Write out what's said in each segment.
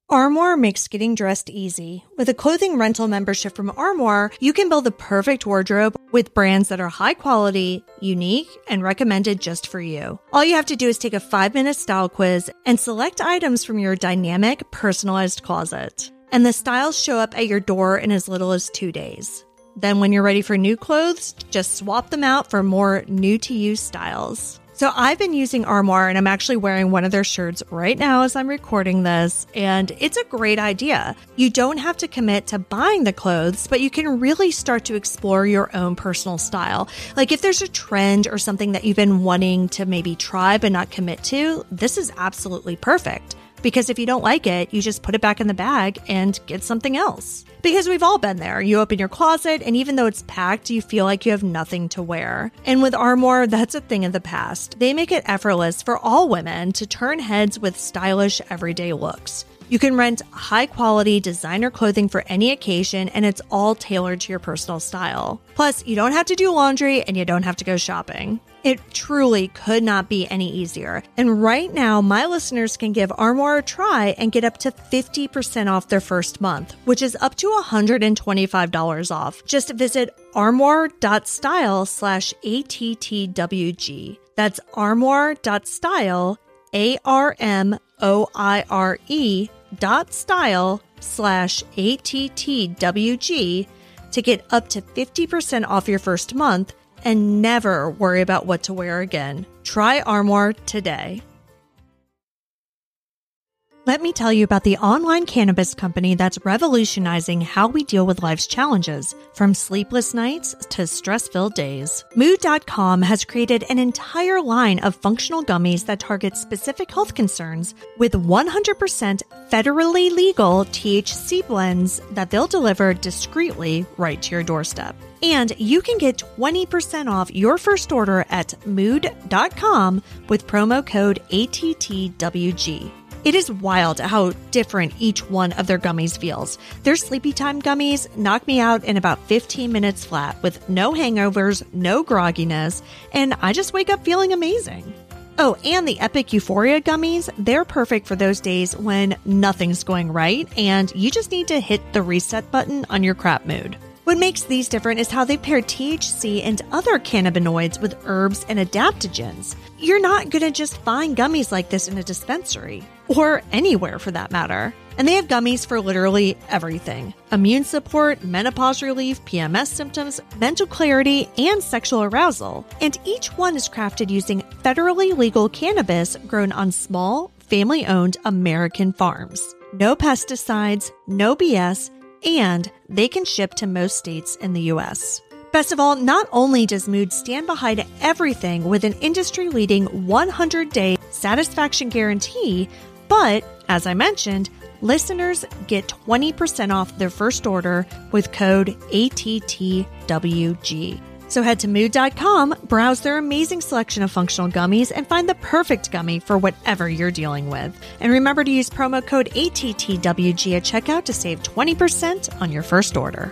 Armoire makes getting dressed easy. With a clothing rental membership from Armoire, you can build the perfect wardrobe with brands that are high quality, unique, and recommended just for you. All you have to do is take a 5-minute style quiz and select items from your dynamic, personalized closet. And the styles show up at your door in as little as 2 days. Then when you're ready for new clothes, just swap them out for more new-to-you styles. So I've been using Armoire, and I'm actually wearing one of their shirts right now as I'm recording this, and it's a great idea. You don't have to commit to buying the clothes, but you can really start to explore your own personal style. Like if there's a trend or something that you've been wanting to maybe try but not commit to, this is absolutely perfect. Because if you don't like it, you just put it back in the bag and get something else. Because we've all been there. You open your closet, and even though it's packed, you feel like you have nothing to wear. And with Armoire, that's a thing of the past. They make it effortless for all women to turn heads with stylish, everyday looks. You can rent high-quality designer clothing for any occasion, and it's all tailored to your personal style. Plus, you don't have to do laundry, and you don't have to go shopping. It truly could not be any easier. And right now, my listeners can give Armoire a try and get up to 50% off their first month, which is up to $125 off. Just visit armoire.style/ATTWG. That's armoire.style, ARMOIRE.style/ATTWG to get up to 50% off your first month and never worry about what to wear again. Try Armoire today. Let me tell you about the online cannabis company that's revolutionizing how we deal with life's challenges, from sleepless nights to stress-filled days. Mood.com has created an entire line of functional gummies that target specific health concerns with 100% federally legal THC blends that they'll deliver discreetly right to your doorstep. And you can get 20% off your first order at Mood.com with promo code ATTWG. It is wild how different each one of their gummies feels. Their Sleepy Time gummies knock me out in about 15 minutes flat with no hangovers, no grogginess, and I just wake up feeling amazing. Oh, and the Epic Euphoria gummies, they're perfect for those days when nothing's going right and you just need to hit the reset button on your crap mood. What makes these different is how they pair THC and other cannabinoids with herbs and adaptogens. You're not going to just find gummies like this in a dispensary, or anywhere for that matter. And they have gummies for literally everything: immune support, menopause relief, PMS symptoms, mental clarity, and sexual arousal. And each one is crafted using federally legal cannabis grown on small, family-owned American farms. No pesticides, no BS, and they can ship to most states in the U.S. Best of all, not only does Mood stand behind everything with an industry-leading 100-day satisfaction guarantee, but, as I mentioned, listeners get 20% off their first order with code ATTWG. So head to Mood.com, browse their amazing selection of functional gummies, and find the perfect gummy for whatever you're dealing with. And remember to use promo code ATTWG at checkout to save 20% on your first order.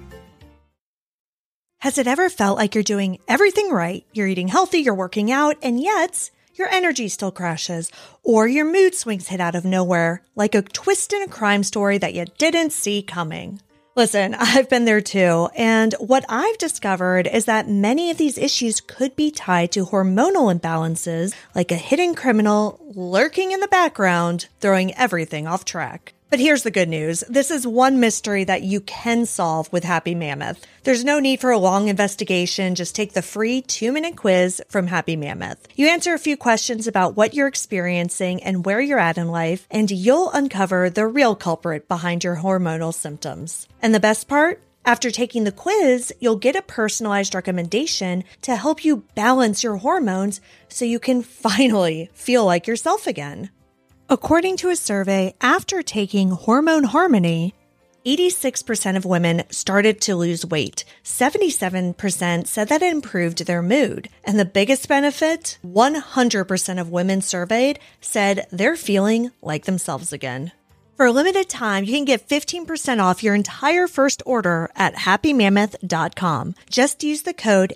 Has it ever felt like you're doing everything right? You're eating healthy, you're working out, and yet your energy still crashes, or your mood swings hit out of nowhere, like a twist in a crime story that you didn't see coming. Listen, I've been there too, and what I've discovered is that many of these issues could be tied to hormonal imbalances, like a hidden criminal lurking in the background, throwing everything off track. But here's the good news. This is one mystery that you can solve with Happy Mammoth. There's no need for a long investigation. Just take the free 2-minute quiz from Happy Mammoth. You answer a few questions about what you're experiencing and where you're at in life, and you'll uncover the real culprit behind your hormonal symptoms. And the best part? After taking the quiz, you'll get a personalized recommendation to help you balance your hormones so you can finally feel like yourself again. According to a survey, after taking Hormone Harmony, 86% of women started to lose weight. 77% said that it improved their mood. And the biggest benefit, 100% of women surveyed said they're feeling like themselves again. For a limited time, you can get 15% off your entire first order at happymammoth.com. Just use the code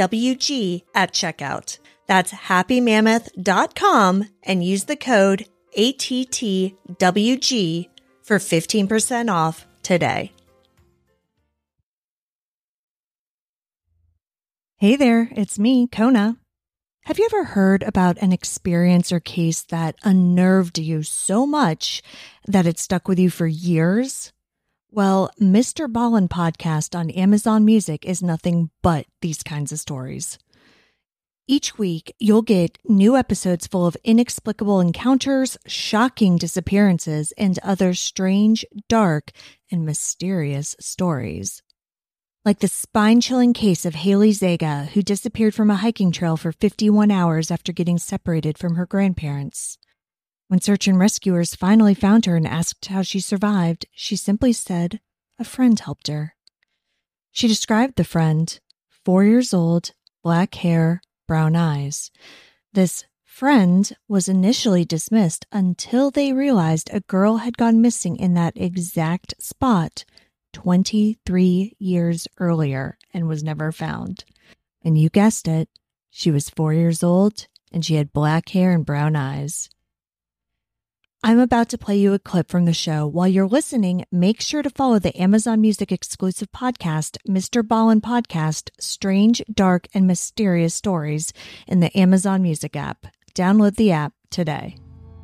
ATTWG at checkout. That's happymammoth.com and use the code ATTWG for 15% off today. Hey there, it's me, Kona. Have you ever heard about an experience or case that unnerved you so much that it stuck with you for years? Well, Mr. Ballen podcast on Amazon Music is nothing but these kinds of stories. Each week, you'll get new episodes full of inexplicable encounters, shocking disappearances, and other strange, dark, and mysterious stories. Like the spine-chilling case of Haley Zaga, who disappeared from a hiking trail for 51 hours after getting separated from her grandparents. When search and rescuers finally found her and asked how she survived, she simply said a friend helped her. She described the friend, 4 years old, black hair, brown eyes. This friend was initially dismissed until they realized a girl had gone missing in that exact spot 23 years earlier and was never found. And you guessed it, she was 4 years old and she had black hair and brown eyes. I'm about to play you a clip from the show. While you're listening, make sure to follow the Amazon Music exclusive podcast, Mr. Ballen Podcast, Strange, Dark, and Mysterious Stories in the Amazon Music app. Download the app today.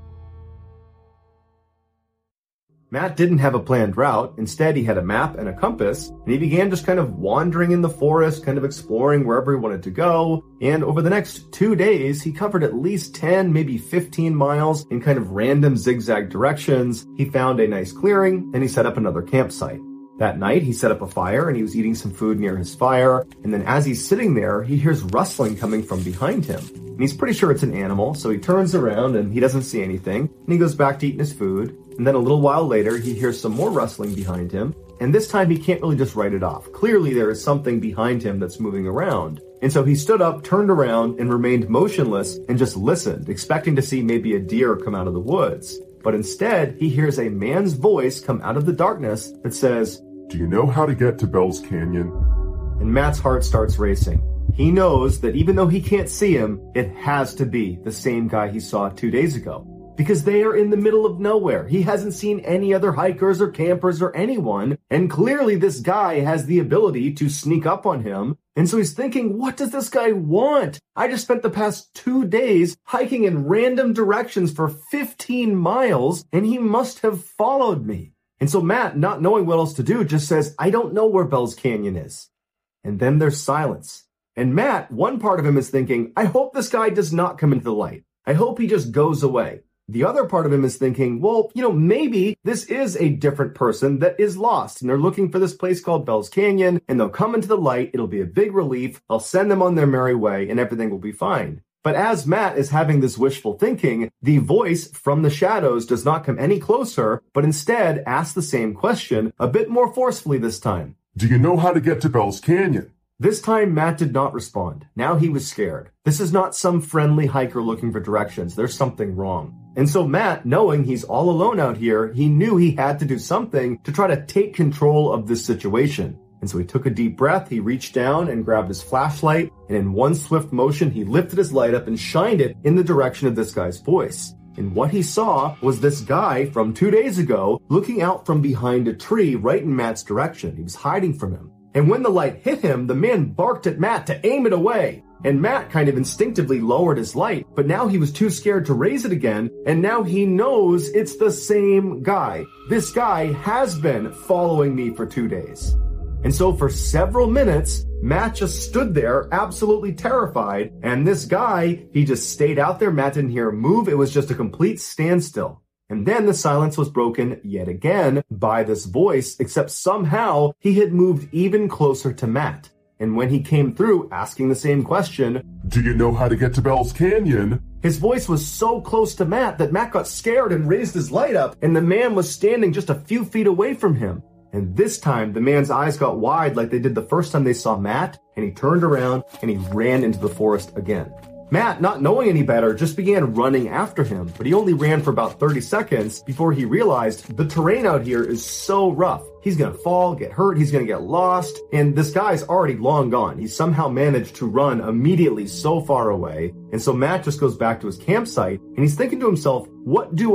Matt didn't have a planned route. Instead, he had a map and a compass, and he began just kind of wandering in the forest, kind of exploring wherever he wanted to go. And over the next 2 days, he covered at least 10, maybe 15 miles in kind of random zigzag directions. He found a nice clearing, and he set up another campsite. That night, he set up a fire, and he was eating some food near his fire. And then as he's sitting there, he hears rustling coming from behind him. And he's pretty sure it's an animal, so he turns around, and he doesn't see anything. And he goes back to eating his food. And then a little while later, he hears some more rustling behind him. And this time, he can't really just write it off. Clearly, there is something behind him that's moving around. And so he stood up, turned around, and remained motionless and just listened, expecting to see maybe a deer come out of the woods. But instead, he hears a man's voice come out of the darkness that says, "Do you know how to get to Bell's Canyon?" And Matt's heart starts racing. He knows that even though he can't see him, it has to be the same guy he saw 2 days ago. Because they are in the middle of nowhere. He hasn't seen any other hikers or campers or anyone, and clearly this guy has the ability to sneak up on him. And so he's thinking, what does this guy want? I just spent the past 2 days hiking in random directions for 15 miles, and he must have followed me. And so Matt, not knowing what else to do, just says, I don't know where Bell's Canyon is. And then there's silence. And Matt, one part of him is thinking, I hope this guy does not come into the light. I hope he just goes away. The other part of him is thinking, well, maybe this is a different person that is lost and they're looking for this place called Bell's Canyon and they'll come into the light. It'll be a big relief. I'll send them on their merry way and everything will be fine. But as Matt is having this wishful thinking, the voice from the shadows does not come any closer, but instead asks the same question a bit more forcefully this time. "Do you know how to get to Bell's Canyon?" This time, Matt did not respond. Now he was scared. This is not some friendly hiker looking for directions. There's something wrong. And so Matt, knowing he's all alone out here, he knew he had to do something to try to take control of this situation. And so he took a deep breath, he reached down and grabbed his flashlight, and in one swift motion, he lifted his light up and shined it in the direction of this guy's voice. And what he saw was this guy from 2 days ago looking out from behind a tree right in Matt's direction. He was hiding from him. And when the light hit him, the man barked at Matt to aim it away. And Matt kind of instinctively lowered his light, but now he was too scared to raise it again, and now he knows it's the same guy. This guy has been following me for 2 days. And so for several minutes, Matt just stood there absolutely terrified, and this guy, he just stayed out there. Matt didn't hear him move. It was just a complete standstill. And then the silence was broken yet again by this voice, except somehow he had moved even closer to Matt. And when he came through asking the same question, "Do you know how to get to Bell's Canyon?" his voice was so close to Matt that Matt got scared and raised his light up, and the man was standing just a few feet away from him. And this time, the man's eyes got wide like they did the first time they saw Matt, and he turned around and he ran into the forest again. Matt, not knowing any better, just began running after him, but he only ran for about 30 seconds before he realized the terrain out here is so rough. He's gonna fall, get hurt, he's gonna get lost, and this guy's already long gone. He somehow managed to run immediately so far away, and so Matt just goes back to his campsite, and he's thinking to himself, what do?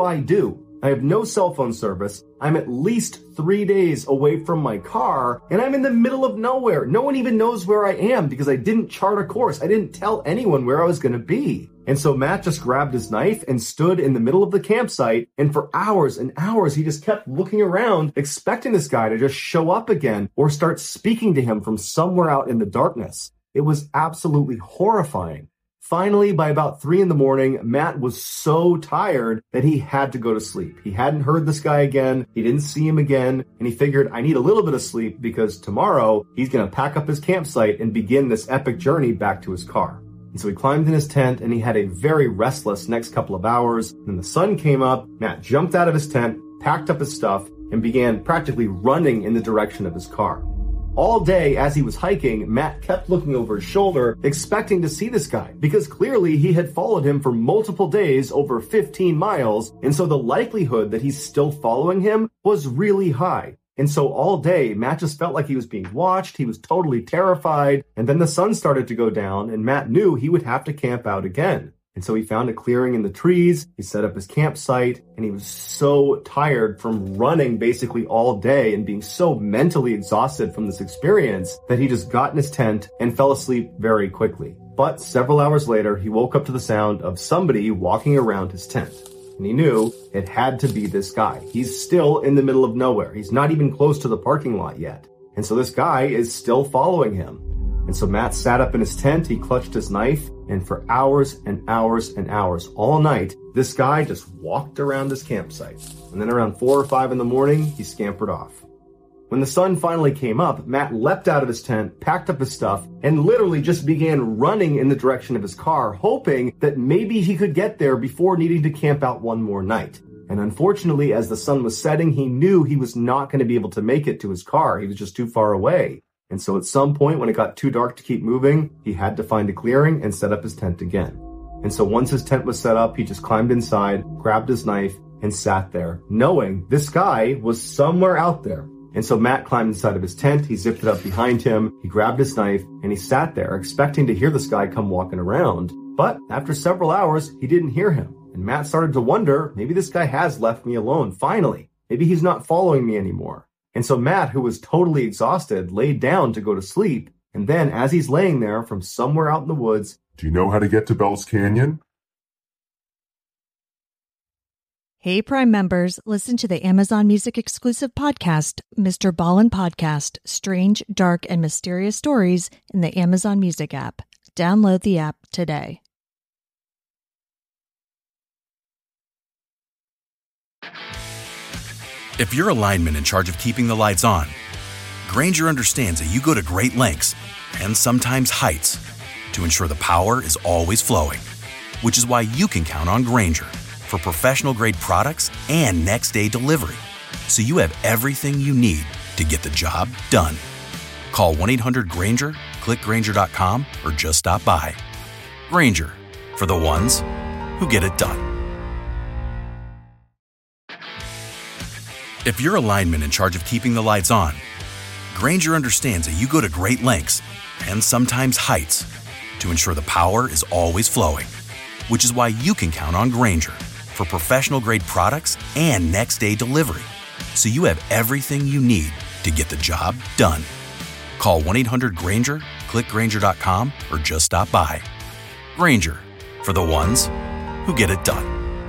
I have no cell phone service. I'm at least 3 days away from my car, and I'm in the middle of nowhere. No one even knows where I am because I didn't chart a course. I didn't tell anyone where I was going to be. And so Matt just grabbed his knife and stood in the middle of the campsite, and for hours and hours, he just kept looking around, expecting this guy to just show up again or start speaking to him from somewhere out in the darkness. It was absolutely horrifying. Finally, by about 3 a.m, Matt was so tired that he had to go to sleep. He hadn't heard this guy again. He didn't see him again. And he figured, I need a little bit of sleep because tomorrow he's going to pack up his campsite and begin this epic journey back to his car. And so he climbed in his tent and he had a very restless next couple of hours. Then the sun came up. Matt jumped out of his tent, packed up his stuff, and began practically running in the direction of his car. All day as he was hiking, Matt kept looking over his shoulder, expecting to see this guy, because clearly he had followed him for multiple days over 15 miles, and so the likelihood that he's still following him was really high. And so all day, Matt just felt like he was being watched, he was totally terrified, and then the sun started to go down, and Matt knew he would have to camp out again. And so he found a clearing in the trees, he set up his campsite, and he was so tired from running basically all day and being so mentally exhausted from this experience that he just got in his tent and fell asleep very quickly. But several hours later, he woke up to the sound of somebody walking around his tent. And he knew it had to be this guy. He's still in the middle of nowhere. He's not even close to the parking lot yet. And so this guy is still following him. And so Matt sat up in his tent, he clutched his knife, and for hours and hours and hours, all night, this guy just walked around his campsite. And then around 4 or 5 a.m, he scampered off. When the sun finally came up, Matt leapt out of his tent, packed up his stuff, and literally just began running in the direction of his car, hoping that maybe he could get there before needing to camp out one more night. And unfortunately, as the sun was setting, he knew he was not going to be able to make it to his car. He was just too far away. And so at some point, when it got too dark to keep moving, he had to find a clearing and set up his tent again. And so once his tent was set up, he just climbed inside, grabbed his knife, and sat there, knowing this guy was somewhere out there. And so Matt climbed inside of his tent, he zipped it up behind him, he grabbed his knife, and he sat there, expecting to hear this guy come walking around. But after several hours, he didn't hear him. And Matt started to wonder, maybe this guy has left me alone, finally. Maybe he's not following me anymore. And so Matt, who was totally exhausted, laid down to go to sleep. And then as he's laying there from somewhere out in the woods, Do you know how to get to Bell's Canyon? Hey, Prime members, listen to the Amazon Music exclusive podcast, Mr. Ballin' Podcast, Strange, Dark, and Mysterious Stories in the Amazon Music app. Download the app today. If you're a lineman in charge of keeping the lights on, Grainger understands that you go to great lengths and sometimes heights to ensure the power is always flowing, which is why you can count on Grainger for professional-grade products and next-day delivery, so you have everything you need to get the job done. Call 1-800-GRAINGER, click Grainger.com, or just stop by. Grainger, for the ones who get it done. If you're a lineman in charge of keeping the lights on, Grainger understands that you go to great lengths and sometimes heights to ensure the power is always flowing, which is why you can count on Grainger for professional-grade products and next-day delivery, so you have everything you need to get the job done. Call 1-800-GRAINGER, click Grainger.com, or just stop by. Grainger, for the ones who get it done.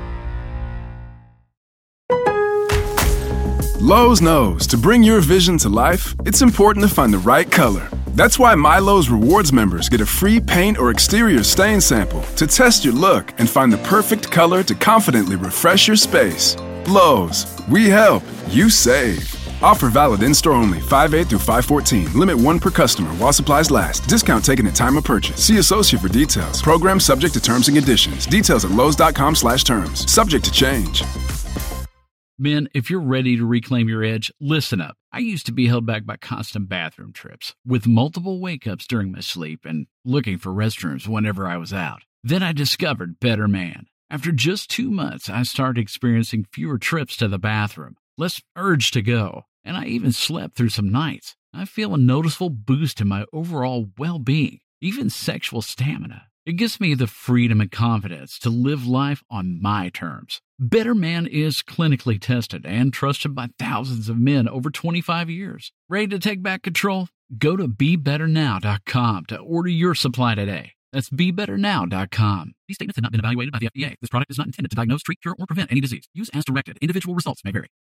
Lowe's knows to bring your vision to life, it's important to find the right color. That's why MyLowe's Rewards members get a free paint or exterior stain sample to test your look and find the perfect color to confidently refresh your space. Lowe's, we help, you save. Offer valid in-store only, 5/8 through 5/14. Limit 1 per customer while supplies last. Discount taken at time of purchase. See associate for details. Program subject to terms and conditions. Details at lowes.com/terms. Subject to change. Men, if you're ready to reclaim your edge, listen up. I used to be held back by constant bathroom trips, with multiple wake-ups during my sleep and looking for restrooms whenever I was out. Then I discovered Better Man. After just 2 months, I started experiencing fewer trips to the bathroom, less urge to go, and I even slept through some nights. I feel a noticeable boost in my overall well-being, even sexual stamina. It gives me the freedom and confidence to live life on my terms. Better Man is clinically tested and trusted by thousands of men over 25 years. Ready to take back control? Go to BeBetterNow.com to order your supply today. That's BeBetterNow.com. These statements have not been evaluated by the FDA. This product is not intended to diagnose, treat, cure, or prevent any disease. Use as directed. Individual results may vary.